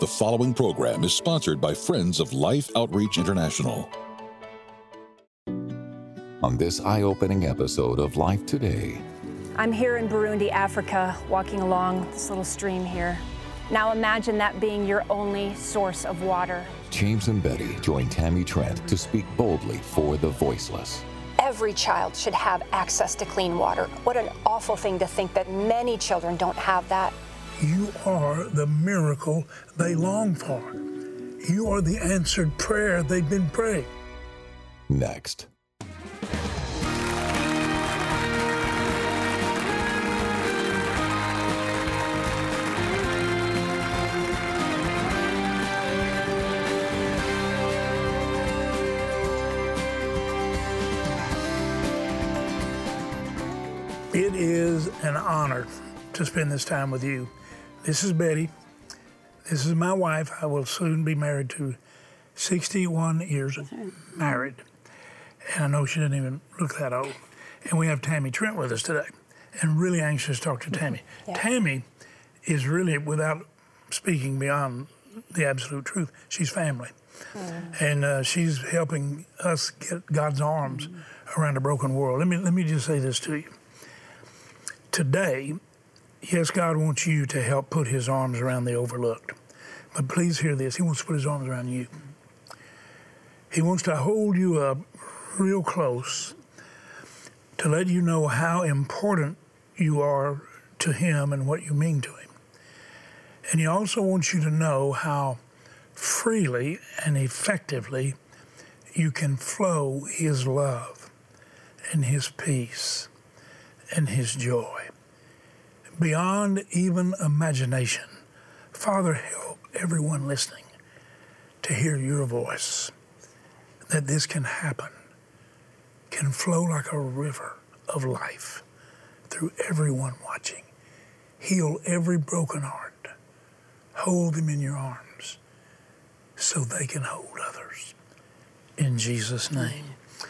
The following program is sponsored by Friends of Life Outreach International. On this eye-opening episode of Life Today. I'm here in Burundi, Africa, walking along this little stream here. Now imagine that being your only source of water. James and Betty join Tammy Trent to speak boldly for the voiceless. Every child should have access to clean water. What an awful thing to think that many children don't have that. You are the miracle they long for. You are the answered prayer they've been praying. Next. It is an honor to spend this time with you. This is Betty. This is my wife. I will soon be married to 61 years married. And I know she doesn't even look that old. And we have Tammy Trent with us today. And really anxious to talk to Tammy. Yeah. Tammy is really, without speaking beyond the absolute truth, she's family. And she's helping us get God's arms around a broken world. Let me just say this to you. Today, yes, God wants you to help put his arms around the overlooked. But please hear this. He wants to put his arms around you. He wants to hold you up real close to let you know how important you are to him and what you mean to him. And he also wants you to know how freely and effectively you can flow his love and his peace and his joy. Beyond even imagination, Father, help everyone listening to hear your voice, that this can happen, can flow like a river of life through everyone watching. Heal every broken heart. Hold them in your arms so they can hold others. In Jesus' name.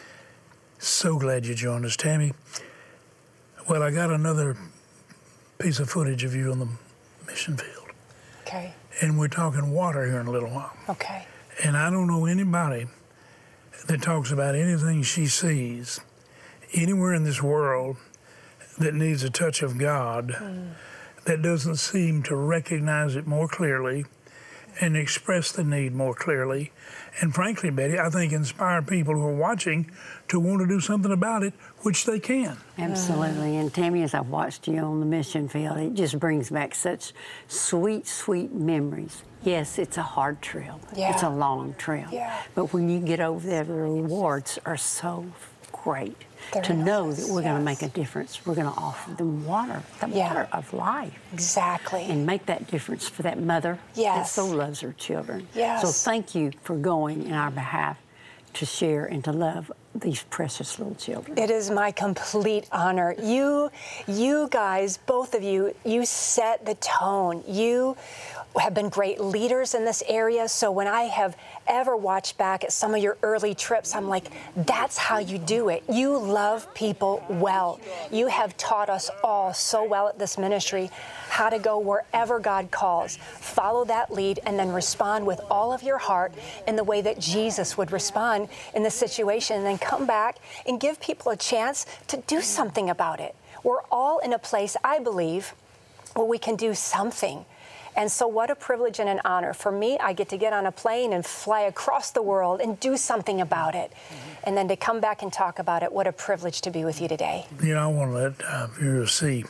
So glad you joined us, Tammy. Well, I got another piece of footage of you on the mission field. Okay. And we're talking water here in a little while. Okay. And I don't know anybody that talks about anything she sees anywhere in this world that needs a touch of God that doesn't seem to recognize it more clearly and express the need more clearly. And frankly, Betty, I think inspire people who are watching to want to do something about it, which they can. Absolutely. And Tammy, as I've watched you on the mission field, it just brings back such sweet, sweet memories. Yes, it's a hard trail. Yeah. It's a long trail. Yeah. But when you get over there, the rewards are so great. To know that we're going to make a difference. We're going to offer them water, the water of life. Exactly. And make that difference for that mother that so loves her children. Yes. So thank you for going in our behalf to share and to love these precious little children. It is my complete honor. You guys, both of you, you set the tone. You have been great leaders in this area. So when I have ever watched back at some of your early trips, I'm like, that's how you do it. You love people well. You have taught us all so well at this ministry how to go wherever God calls. Follow that lead and then respond with all of your heart in the way that Jesus would respond in the situation, and then come back and give people a chance to do something about it. We're all in a place, I believe, where we can do something. And so what a privilege and an honor. For me, I get to get on a plane and fly across the world and do something about it. And then to come back and talk about it, what a privilege to be with you today. You know, I want to let viewers see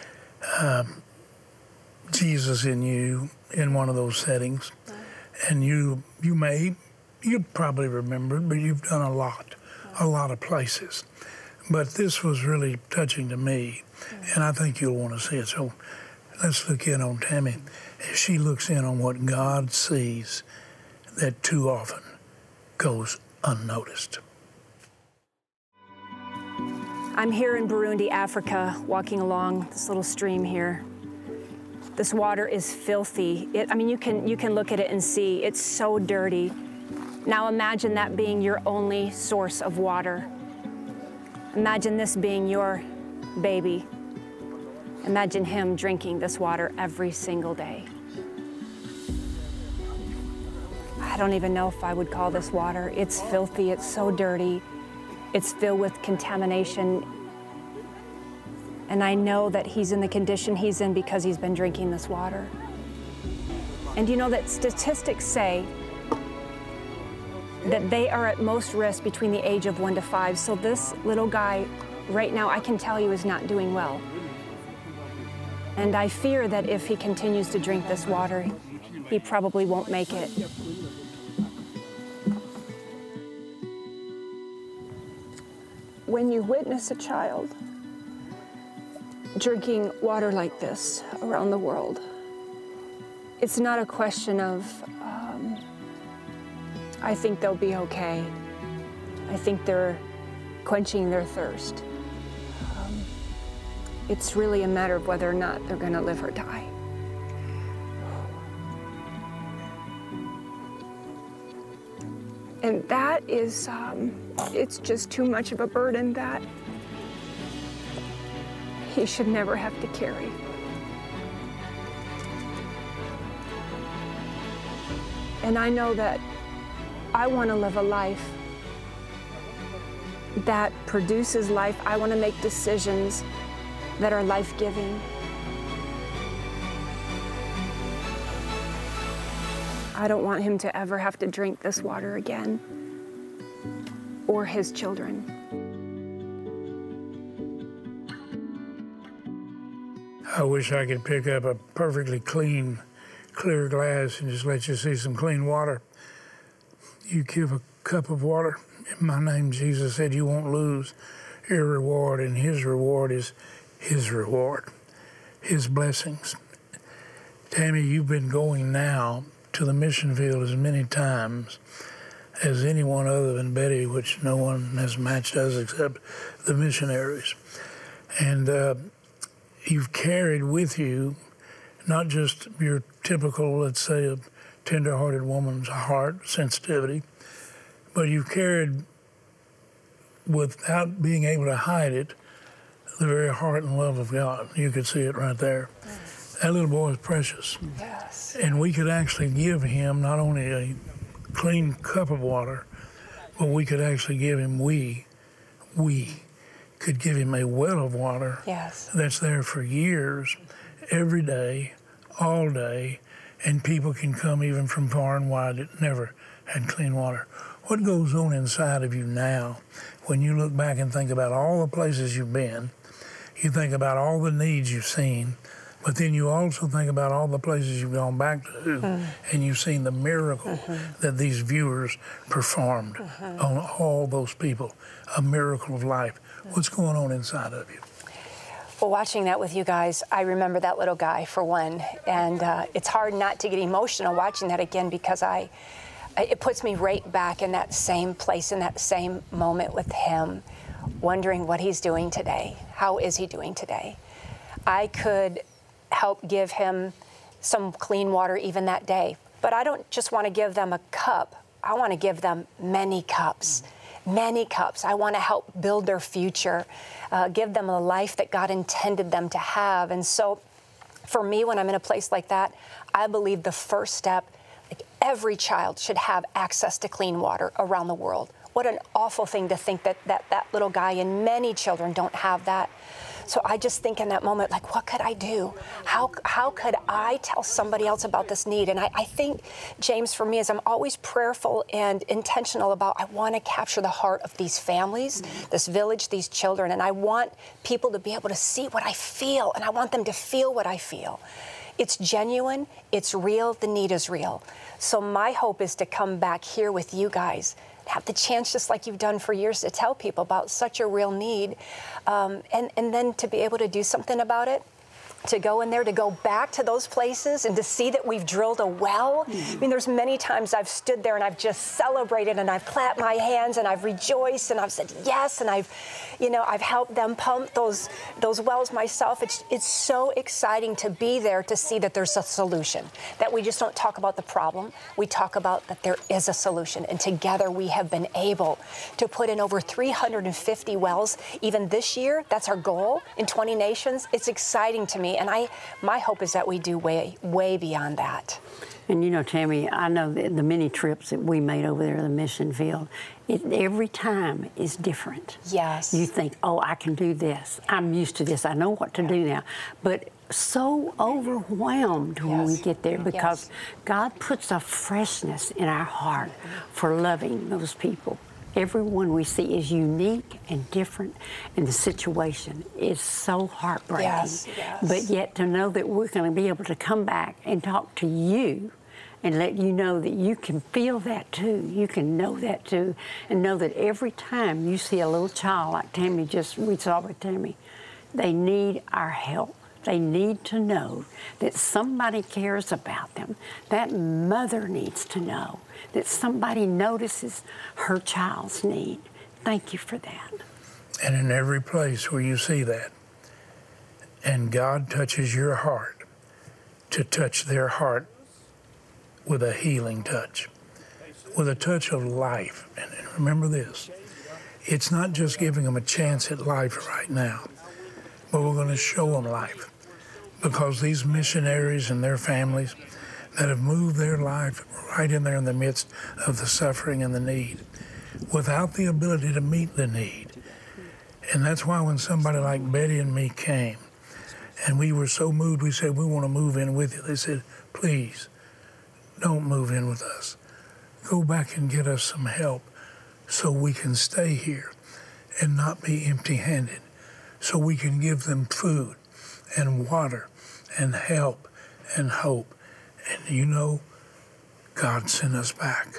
Jesus in you in one of those settings. And you probably remember it, but you've done a lot of places. But this was really touching to me, and I think you'll want to see it. So let's look in on Tammy. She looks in on what God sees that too often goes unnoticed. I'm here in Burundi, Africa, walking along this little stream here. This water is filthy. You can look at it and see it's so dirty. Now imagine that being your only source of water. Imagine this being your baby. Imagine him drinking this water every single day. I don't even know if I would call this water. It's filthy, it's so dirty. It's filled with contamination. And I know that he's in the condition he's in because he's been drinking this water. And you know that statistics say that they are at most risk between the age of 1 to 5. So this little guy right now, I can tell you, is not doing well. And I fear that if he continues to drink this water, he probably won't make it. When you witness a child drinking water like this around the world, it's not a question of, I think they'll be okay. I think they're quenching their thirst. It's really a matter of whether or not they're gonna live or die. And that is, it's just too much of a burden that he should never have to carry. And I know that I want to live a life that produces life. I want to make decisions that are life-giving. I don't want him to ever have to drink this water again, or his children. I wish I could pick up a perfectly clean, clear glass and just let you see some clean water. You give a cup of water, in my name, Jesus said, you won't lose your reward, and his reward is his reward, his blessings. Tammy, you've been going now to the mission field as many times as anyone other than Betty, which no one has matched us except the missionaries. And you've carried with you not just your typical, let's say, a tender-hearted woman's heart, sensitivity, but you've carried, without being able to hide it, the very heart and love of God. You could see it right there. Yes. That little boy is precious. Yes. And we could actually give him not only a clean cup of water, but we could actually give him, we could give him a well of water. Yes. That's there for years, every day, all day, and people can come even from far and wide that never had clean water. What goes on inside of you now when you look back and think about all the places you've been, you think about all the needs you've seen, but then you also think about all the places you've gone back to, and you've seen the miracle that these viewers performed on all those people, a miracle of life. What's going on inside of you? Well, watching that with you guys, I remember that little guy, for one, and it's hard not to get emotional watching that again, because it puts me right back in that same place, in that same moment with him, wondering what he's doing today. How is he doing today? I could help give him some clean water even that day, but I don't just want to give them a cup. I want to give them many cups. Many cups. I want to help build their future, give them a life that God intended them to have. And so for me, when I'm in a place like that, I believe the first step, like every child should have access to clean water around the world. What an awful thing to think that little guy and many children don't have that. So I just think in that moment, like, what could I do? How could I tell somebody else about this need? And I think, James, for me, is I'm always prayerful and intentional about, I want to capture the heart of these families, this village, these children, and I want people to be able to see what I feel, and I want them to feel what I feel. It's genuine, it's real, the need is real. So my hope is to come back here with you guys, have the chance, just like you've done for years, to tell people about such a real need, and then to be able to do something about it, to go in there, to go back to those places and to see that we've drilled a well. I mean, there's many times I've stood there and I've just celebrated and I've clapped my hands and I've rejoiced and I've said yes, and I've helped them pump those wells myself. It's so exciting to be there, to see that there's a solution, that we just don't talk about the problem, we talk about that there is a solution, and together we have been able to put in over 350 wells even this year. That's our goal in 20 nations. It's exciting to me. And my hope is that we do way, way beyond that. And you know, Tammy, I know that the many trips that we made over there to the mission field, every time is different. Yes. You think, oh, I can do this. I'm used to this. I know what to do now. But so overwhelmed when we get there because God puts a freshness in our heart for loving those people. Everyone we see is unique and different, and the situation is so heartbreaking. Yes. But yet to know that we're going to be able to come back and talk to you and let you know that you can feel that too, you can know that too, and know that every time you see a little child like Tammy, we saw with Tammy, they need our help. They need to know that somebody cares about them. That mother needs to know that somebody notices her child's need. Thank you for that. And in every place where you see that, and God touches your heart to touch their heart with a healing touch, with a touch of life. And remember this, it's not just giving them a chance at life right now, but we're going to show them life. Because these missionaries and their families that have moved their life right in there in the midst of the suffering and the need, without the ability to meet the need. And that's why when somebody like Betty and me came, and we were so moved, we said, we want to move in with you. They said, please, don't move in with us. Go back and get us some help so we can stay here and not be empty-handed, so we can give them food and water and help and hope. And you know, God sent us back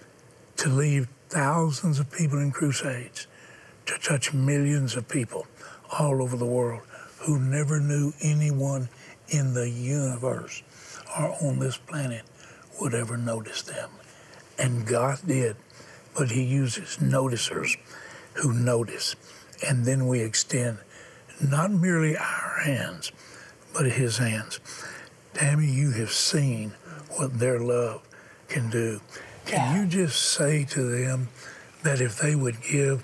to leave thousands of people in crusades, to touch millions of people all over the world who never knew anyone in the universe or on this planet would ever notice them. And God did, but he uses noticers who notice. And then we extend not merely our hands, but his hands. Tammy, you have seen what their love can do. Can you just say to them that if they would give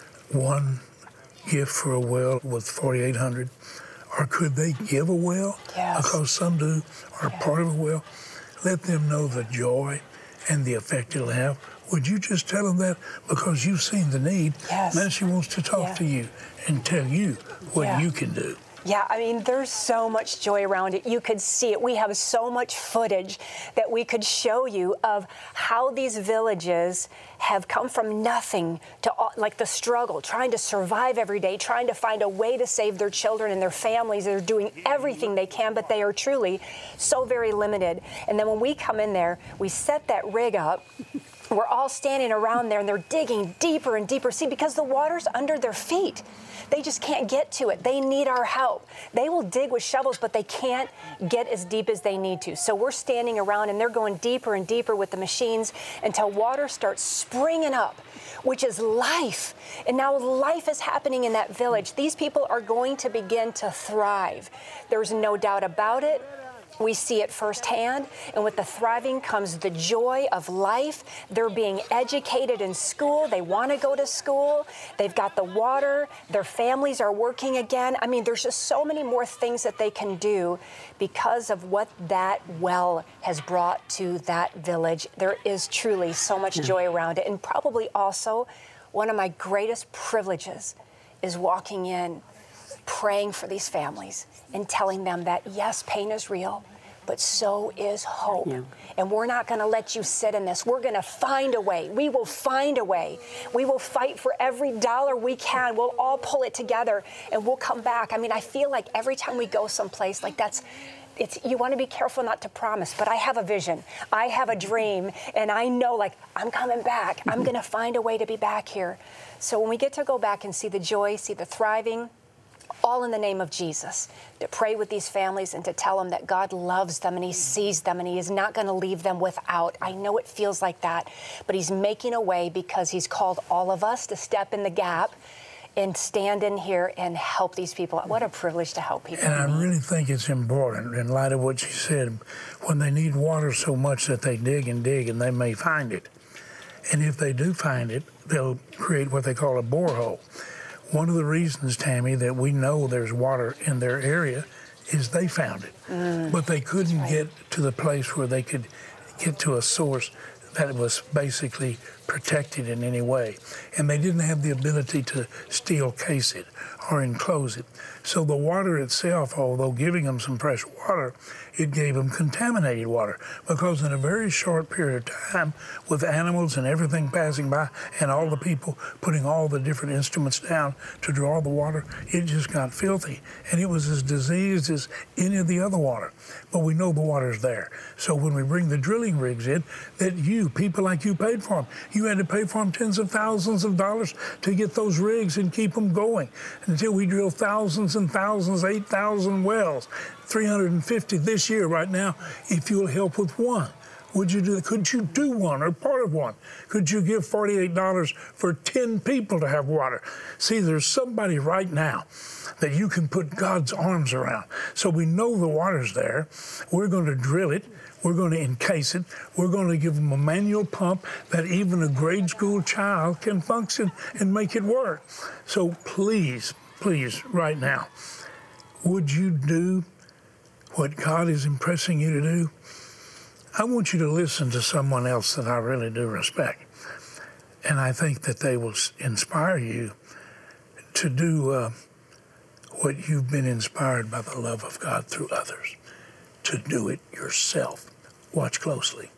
one gift for a well with 4,800, or could they give a well? Yes. Because some do, or part of a well. Let them know the joy and the effect it'll have. Would you just tell them that? Because you've seen the need. Yes. Now she wants to talk to you and tell you what you can do. Yeah, I mean, there's so much joy around it. You could see it. We have so much footage that we could show you of how these villages have come from nothing to like the struggle, trying to survive every day, trying to find a way to save their children and their families. They're doing everything they can, but they are truly so very limited. And then when we come in there, we set that rig up. We're all standing around there, and they're digging deeper and deeper. See, because the water's under their feet. They just can't get to it. They need our help. They will dig with shovels, but they can't get as deep as they need to. So we're standing around, and they're going deeper and deeper with the machines until water starts springing up, which is life. And now life is happening in that village. These people are going to begin to thrive. There's no doubt about it. We see it firsthand, and with the thriving comes the joy of life. They're being educated in school. They want to go to school. They've got the water. Their families are working again. I mean, there's just so many more things that they can do because of what that well has brought to that village. There is truly so much joy around it. And probably also one of my greatest privileges is walking in, praying for these families and telling them that, yes, pain is real, but so is hope. Yeah. And we're not going to let you sit in this. We're going to find a way. We will find a way. We will fight for every dollar we can. We'll all pull it together, and we'll come back. I mean, I feel like every time we go someplace, like you want to be careful not to promise, but I have a vision. I have a dream, and I know, like, I'm coming back. I'm going to find a way to be back here. So when we get to go back and see the joy, see the thriving, all in the name of Jesus, to pray with these families and to tell them that God loves them and he sees them and he is not going to leave them without. I know it feels like that, but he's making a way because he's called all of us to step in the gap and stand in here and help these people. What a privilege to help people. And I really think it's important, in light of what you said, when they need water so much that they dig and dig and they may find it. And if they do find it, they'll create what they call a borehole. One of the reasons, Tammy, that we know there's water in their area is they found it. But they couldn't get to the place where they could get to a source that was basically protected in any way. And they didn't have the ability to steel case it or enclose it. So the water itself, although giving them some fresh water, it gave them contaminated water, because in a very short period of time, with animals and everything passing by and all the people putting all the different instruments down to draw the water, it just got filthy. And it was as diseased as any of the other water. But we know the water's there. So when we bring the drilling rigs in, that people like you paid for them. You had to pay for them tens of thousands of dollars to get those rigs and keep them going until we drill thousands and thousands, 8,000 wells, 350 this year right now. If you'll help with one, could you do one or part of one? Could you give $48 for 10 people to have water? See, there's somebody right now that you can put God's arms around. So we know the water's there. We're going to drill it. We're going to encase it. We're going to give them a manual pump that even a grade school child can function and make it work. So please, right now, would you do what God is impressing you to do? I want you to listen to someone else that I really do respect. And I think that they will inspire you to do what you've been inspired by the love of God through others, to do it yourself. Watch closely.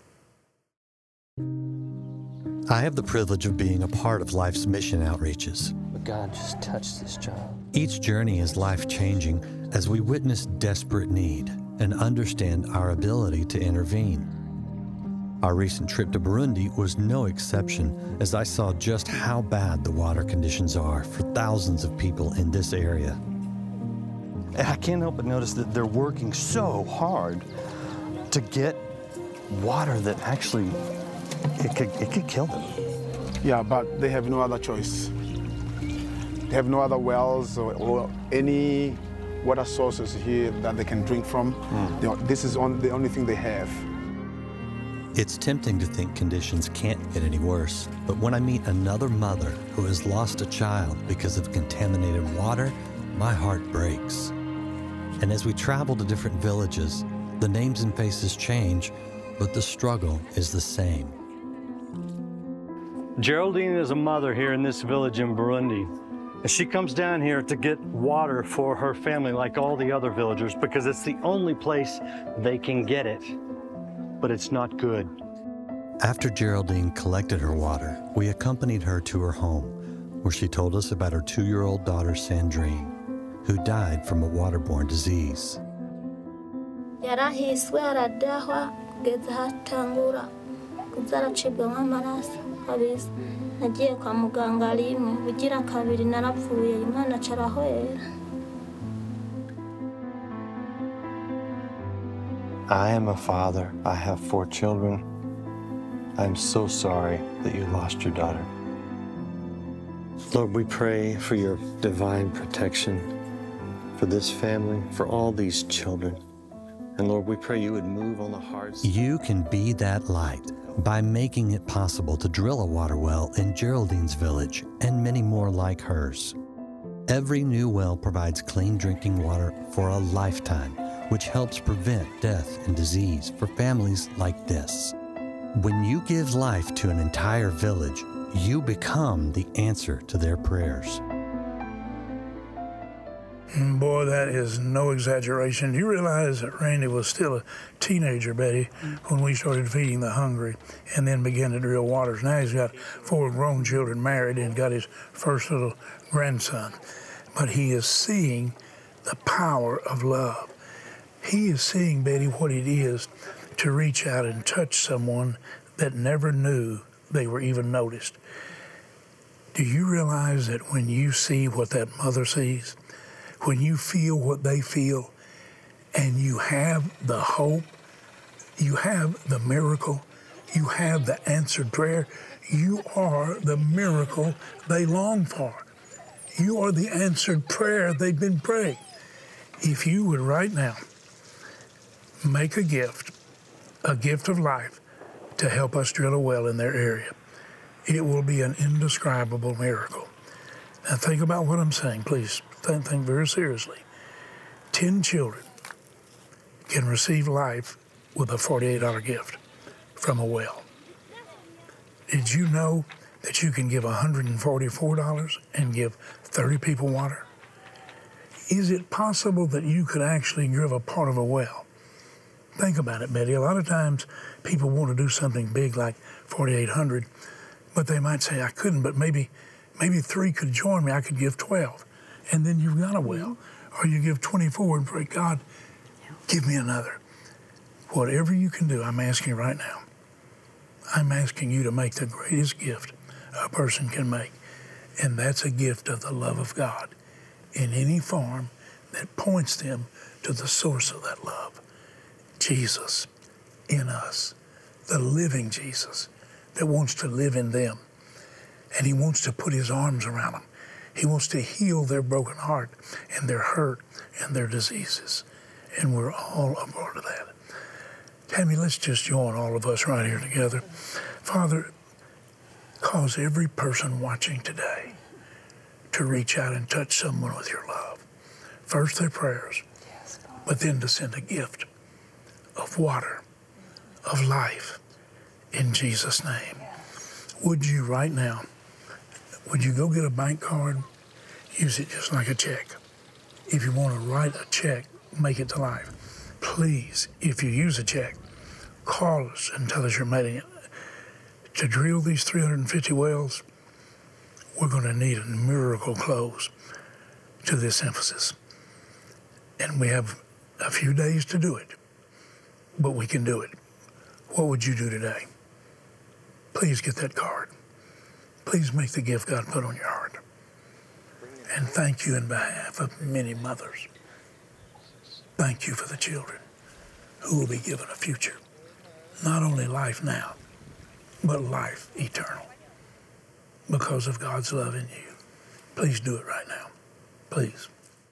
I have the privilege of being a part of life's mission outreaches. But God just touched this child. Each journey is life-changing as we witness desperate need and understand our ability to intervene. Our recent trip to Burundi was no exception, as I saw just how bad the water conditions are for thousands of people in this area. And I can't help but notice that they're working so hard to get water that actually, it could kill them. Yeah, but they have no other choice. They have no other wells or any water sources here that they can drink from. This is the only thing they have. It's tempting to think conditions can't get any worse, but when I meet another mother who has lost a child because of contaminated water, my heart breaks. And as we travel to different villages, the names and faces change, but the struggle is the same. Geraldine is a mother here in this village in Burundi. And she comes down here to get water for her family like all the other villagers because it's the only place they can get it. But it's not good. After Geraldine collected her water, we accompanied her to her home, where she told us about her 2-year-old daughter, Sandrine, who died from a waterborne disease. Yarahiswe aradahwa kugeza hatangura kuzaracibwa amaraso kabisa. Nagiye kwa muganga rimwe bugira kabiri narapfuye Imana carahwera. I am a father. I have 4 children. I'm so sorry that you lost your daughter. Lord, we pray for your divine protection for this family, for all these children. And Lord, we pray you would move on the hearts. You can be that light by making it possible to drill a water well in Geraldine's village and many more like hers. Every new well provides clean drinking water for a lifetime, which helps prevent death and disease for families like this. When you give life to an entire village, you become the answer to their prayers. Boy, that is no exaggeration. You realize that Randy was still a teenager, Betty, when we started feeding the hungry and then began to drill waters. Now he's got 4 grown children married and got his first little grandson. But he is seeing the power of love. He is seeing, Betty, what it is to reach out and touch someone that never knew they were even noticed. Do you realize that when you see what that mother sees, when you feel what they feel, and you have the hope, you have the miracle, you have the answered prayer, you are the miracle they long for. You are the answered prayer they've been praying. If you would right now make a gift of life to help us drill a well in their area, it will be an indescribable miracle. Now think about what I'm saying, please. Think very seriously. 10 children can receive life with a $48 gift from a well. Did you know that you can give $144 and give 30 people water? Is it possible that you could actually give a part of a well? Think about it, Betty. A lot of times people want to do something big like 4,800, but they might say, I couldn't, but maybe 3 could join me. I could give 12. And then you've got a well. Or you give 24 and pray, God, give me another. Whatever you can do, I'm asking you right now. I'm asking you to make the greatest gift a person can make. And that's a gift of the love of God in any form that points them to the source of that love. Jesus in us, the living Jesus that wants to live in them. And he wants to put his arms around them. He wants to heal their broken heart and their hurt and their diseases. And we're all a part of that. Tammy, let's just join all of us right here together. Father, cause every person watching today to reach out and touch someone with your love. First their prayers, but then to send a gift of water, of life, in Jesus' name. Would you right now, would you go get a bank card, use it just like a check. If you want to write a check, make it to life. Please, if you use a check, call us and tell us you're making it. To drill these 350 wells, we're going to need a miracle close to this emphasis. And we have a few days to do it, but we can do it. What would you do today? Please get that card. Please make the gift God put on your heart. And thank you in behalf of many mothers. Thank you for the children who will be given a future. Not only life now, but life eternal. Because of God's love in you. Please do it right now. Please.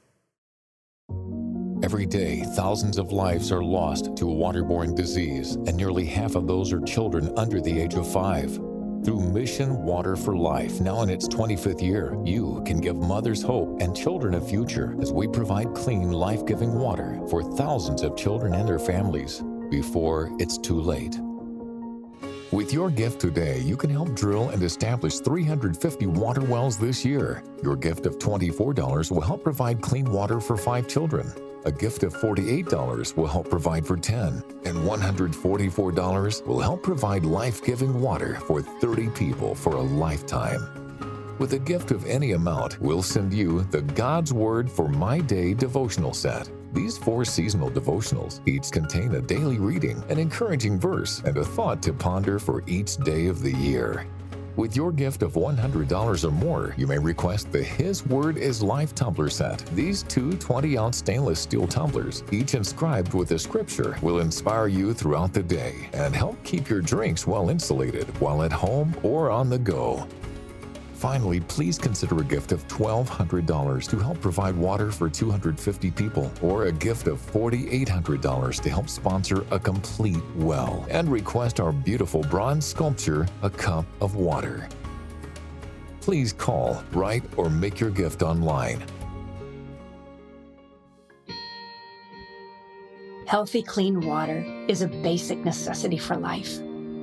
Every day, thousands of lives are lost to a waterborne disease, and nearly half of those are children under the age of 5. Through Mission Water for Life, now in its 25th year, you can give mothers hope and children a future as we provide clean, life-giving water for thousands of children and their families before it's too late. With your gift today, you can help drill and establish 350 water wells this year. Your gift of $24 will help provide clean water for 5 children. A gift of $48 will help provide for 10, and $144 will help provide life-giving water for 30 people for a lifetime. With a gift of any amount, we'll send you the God's Word for My Day devotional set. These 4 seasonal devotionals each contain a daily reading, an encouraging verse, and a thought to ponder for each day of the year. With your gift of $100 or more, you may request the His Word is Life tumbler set. These 2 20-ounce stainless steel tumblers, each inscribed with a scripture, will inspire you throughout the day and help keep your drinks well insulated while at home or on the go. Finally, please consider a gift of $1,200 to help provide water for 250 people, or a gift of $4,800 to help sponsor a complete well, and request our beautiful bronze sculpture, A Cup of Water. Please call, write, or make your gift online. Healthy, clean water is a basic necessity for life.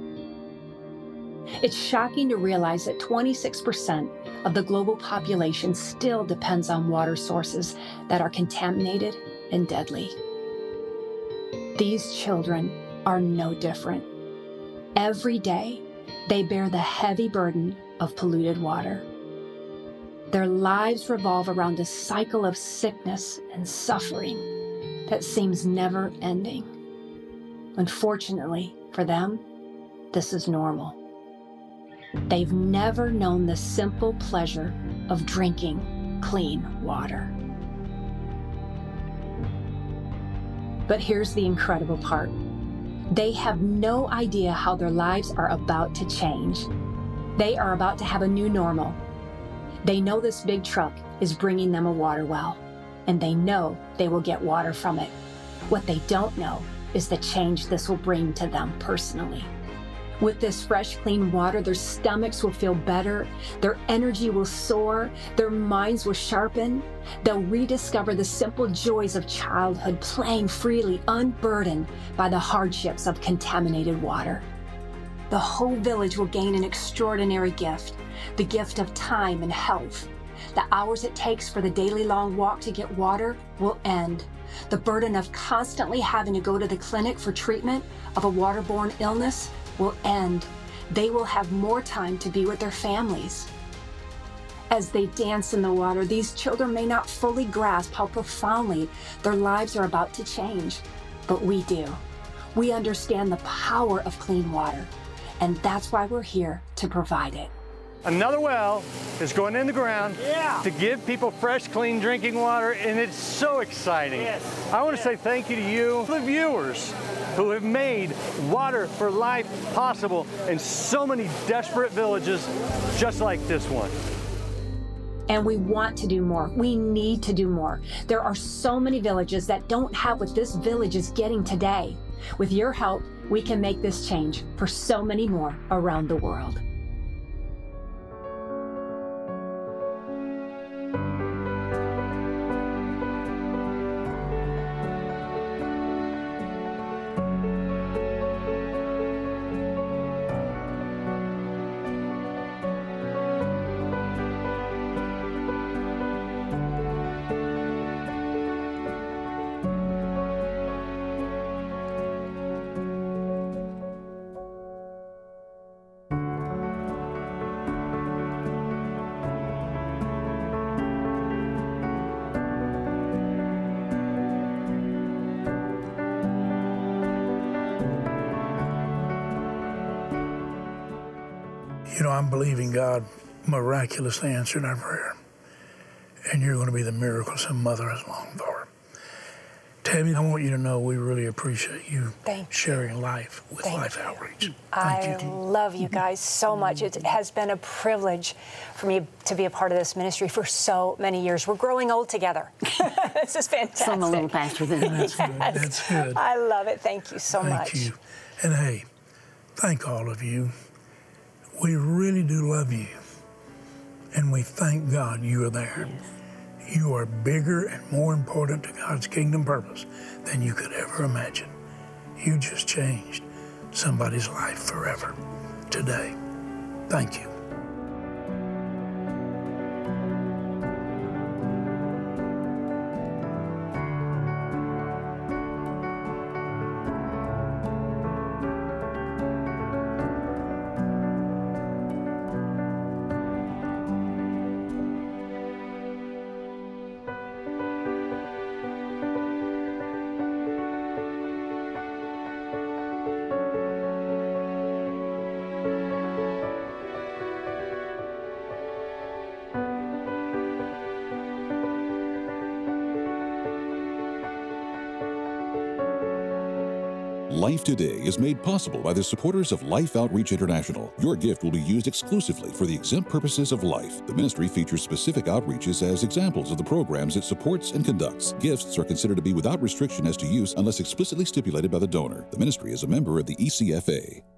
It's shocking to realize that 26% of the global population still depends on water sources that are contaminated and deadly. These children are no different. Every day, they bear the heavy burden of polluted water. Their lives revolve around a cycle of sickness and suffering that seems never ending. Unfortunately for them, this is normal. They've never known the simple pleasure of drinking clean water. But here's the incredible part. They have no idea how their lives are about to change. They are about to have a new normal. They know this big truck is bringing them a water well, and they know they will get water from it. What they don't know is the change this will bring to them personally. With this fresh, clean water, their stomachs will feel better, their energy will soar, their minds will sharpen. They'll rediscover the simple joys of childhood, playing freely, unburdened by the hardships of contaminated water. The whole village will gain an extraordinary gift, the gift of time and health. The hours it takes for the daily long walk to get water will end. The burden of constantly having to go to the clinic for treatment of a waterborne illness will end. They will have more time to be with their families. As they dance in the water, these children may not fully grasp how profoundly their lives are about to change, but we do. We understand the power of clean water, and that's why we're here to provide it. Another well is going in the ground to give people fresh, clean drinking water, and it's so exciting. Yes. I want to say thank you to you, the viewers, who have made Water for Life possible in so many desperate villages just like this one. And we want to do more. We need to do more. There are so many villages that don't have what this village is getting today. With your help, we can make this change for so many more around the world. You know, I'm believing God miraculously answered our prayer. And you're going to be the miracle some mother has longed for. Tammy, I want you to know we really appreciate you sharing life with Life Outreach. I love you guys so much. It has been a privilege for me to be a part of this ministry for so many years. We're growing old together. This is fantastic. Some a little faster than That's good. That's good. I love it. Thank you so much. Thank you. And hey, thank all of you. We really do love you. And we thank God you are there. Yes. You are bigger and more important to God's kingdom purpose than you could ever imagine. You just changed somebody's life forever today. Thank you. Life Today is made possible by the supporters of Life Outreach International. Your gift will be used exclusively for the exempt purposes of life. The ministry features specific outreaches as examples of the programs it supports and conducts. Gifts are considered to be without restriction as to use unless explicitly stipulated by the donor. The ministry is a member of the ECFA.